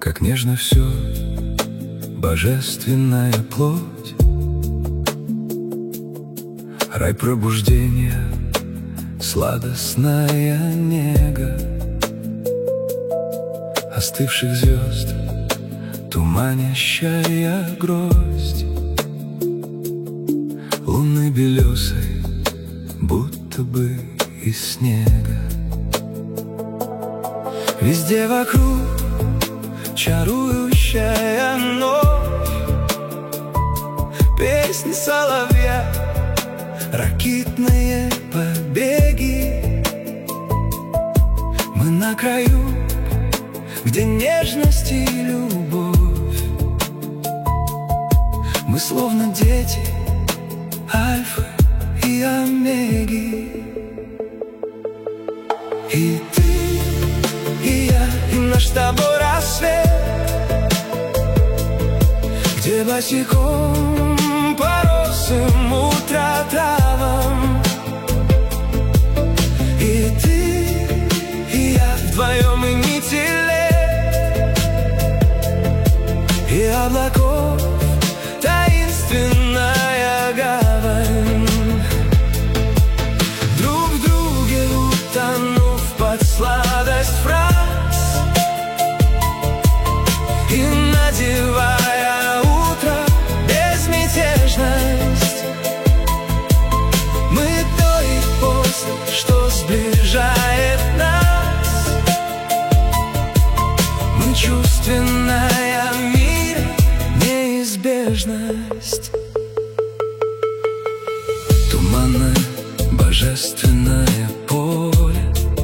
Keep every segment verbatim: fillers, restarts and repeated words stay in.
Как нежно все, божественная плоть, рай пробуждения, сладостная нега остывших звезд, туманящая гроздь, луны белесой, будто бы из снега. Везде вокруг чарующая ночь, песни соловья, ракитные побеги. Мы на краю, где нежность и любовь. Мы словно дети альфы и омеги. И ты, и я, и наш с тобой рассвет, где босиком по росым утра травам. И ты, и я, вдвоем и нити лет, и облаков таинственная гавань. Друг в друге утонув под сладость фраз и надевая утро безмятежность, мы до и после, что сближает нас. Мы чувственная мира неизбежность. Туманное божественное поле,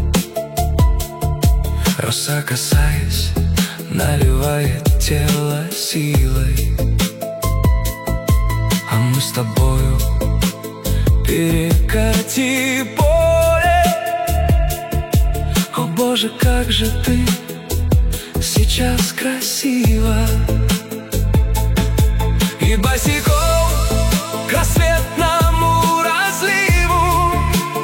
роса, касаясь, наливает тело силой. А мы с тобою перекати поле. О Боже, как же ты сейчас красива. И босиком к рассветному разливу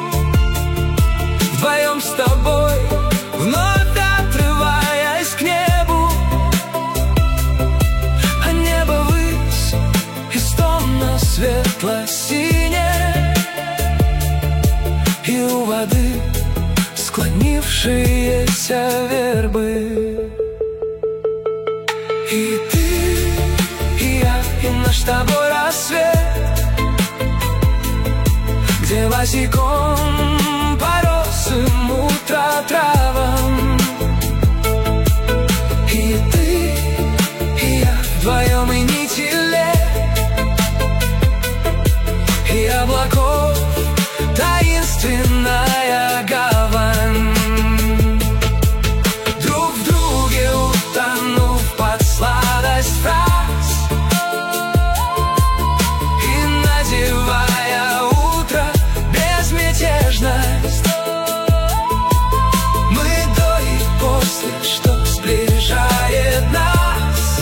вдвоем с тобой, вновь отрываясь к небу. А небо ввысь истомно светло-синее, и у воды склонившиеся вербы. И ты, и я, и наш с тобой рассвет, где босиком по росым утра травам. И ты, и я, вдвоем и нити лет, и облаков таинственная гавань. Друг в друге утонув под сладость фраз и надевая утро безмятежность, мы до и после, что сближает нас.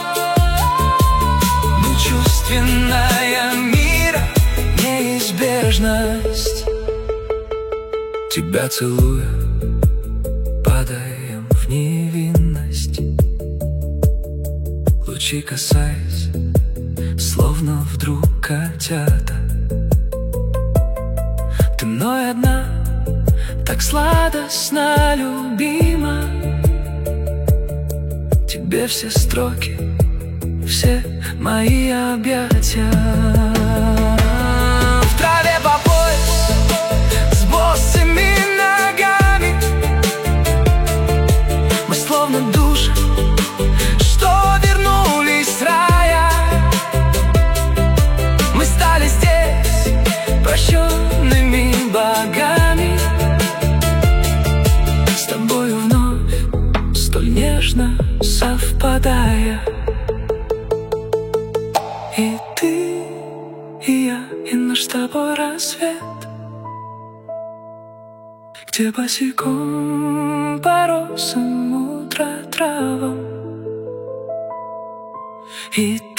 Мы чувственная мира неизбежность. Тебя целуя, падаем в невинность, лучи касаясь, словно вдруг котята. Ты мной одна, так сладостно любима. Тебе все строки, все мои объятия. В траве по пояс, с босыми ногами, мы словно души, что вернулись с рая. Мы стали здесь прощенными богами, с тобою вновь столь нежно совпадая. И ты, и я, и наш с тобой рассвет, где босиком по росам утра травам. И